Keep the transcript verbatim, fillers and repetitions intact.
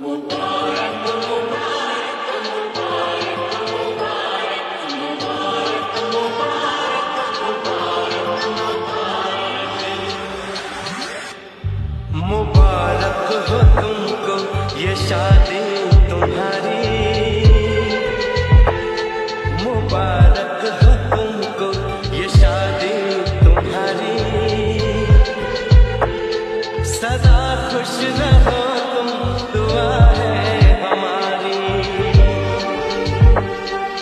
मुबारक हो तुमको ये शादी तुम्हारी, मुबारक हो तुमको ये शादी तुम्हारी, सदा खुश रह